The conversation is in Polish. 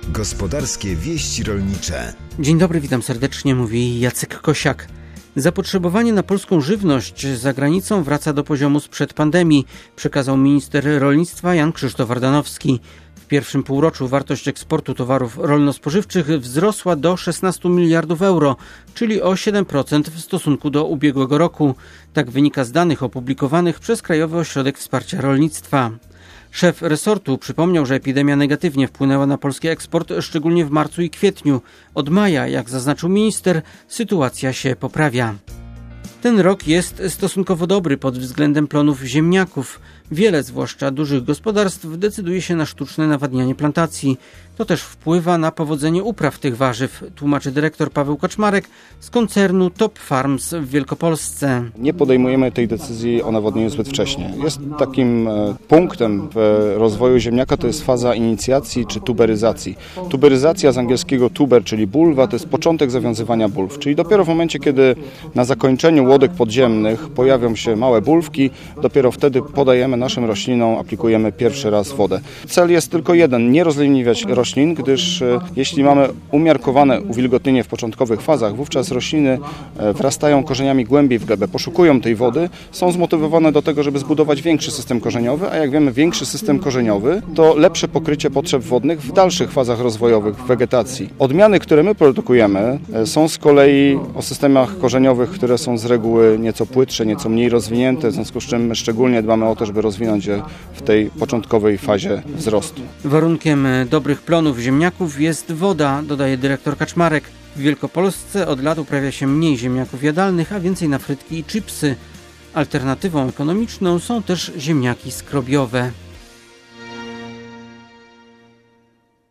Gospodarskie wieści rolnicze. Dzień dobry, witam serdecznie, mówi Jacek Kosiak. Zapotrzebowanie na polską żywność za granicą wraca do poziomu sprzed pandemii, przekazał minister rolnictwa Jan Krzysztof Ardanowski. W pierwszym półroczu wartość eksportu towarów rolno-spożywczych wzrosła do 16 miliardów euro, czyli o 7% w stosunku do ubiegłego roku. Tak wynika z danych opublikowanych przez Krajowy Ośrodek Wsparcia Rolnictwa. Szef resortu przypomniał, że epidemia negatywnie wpłynęła na polski eksport, szczególnie w marcu i kwietniu. Od maja, jak zaznaczył minister, sytuacja się poprawia. Ten rok jest stosunkowo dobry pod względem plonów ziemniaków. Wiele, zwłaszcza dużych gospodarstw, decyduje się na sztuczne nawadnianie plantacji. To też wpływa na powodzenie upraw tych warzyw, tłumaczy dyrektor Paweł Kaczmarek z koncernu Top Farms w Wielkopolsce. Nie podejmujemy tej decyzji o nawodnieniu zbyt wcześnie. Jest takim punktem w rozwoju ziemniaka, to jest faza inicjacji czy tuberyzacji. Tuberyzacja z angielskiego tuber, czyli bulwa, to jest początek zawiązywania bulw. Czyli dopiero w momencie, kiedy na zakończeniu łodek podziemnych pojawią się małe bulwki, dopiero wtedy podajemy naszym roślinom, aplikujemy pierwszy raz wodę. Cel jest tylko jeden, nie rozleniwiać roślin, gdyż jeśli mamy umiarkowane uwilgotnienie w początkowych fazach, wówczas rośliny wrastają korzeniami głębiej w glebę, poszukują tej wody, są zmotywowane do tego, żeby zbudować większy system korzeniowy, a jak wiemy, większy system korzeniowy to lepsze pokrycie potrzeb wodnych w dalszych fazach rozwojowych w wegetacji. Odmiany, które my produkujemy, są z kolei o systemach korzeniowych, które są z reguły nieco płytsze, nieco mniej rozwinięte, w związku z czym my szczególnie dbamy o to, żeby rozwinąć je w tej początkowej fazie wzrostu. Warunkiem dobrych plonów ziemniaków jest woda, dodaje dyrektor Kaczmarek. W Wielkopolsce od lat uprawia się mniej ziemniaków jadalnych, a więcej na frytki i chipsy. Alternatywą ekonomiczną są też ziemniaki skrobiowe.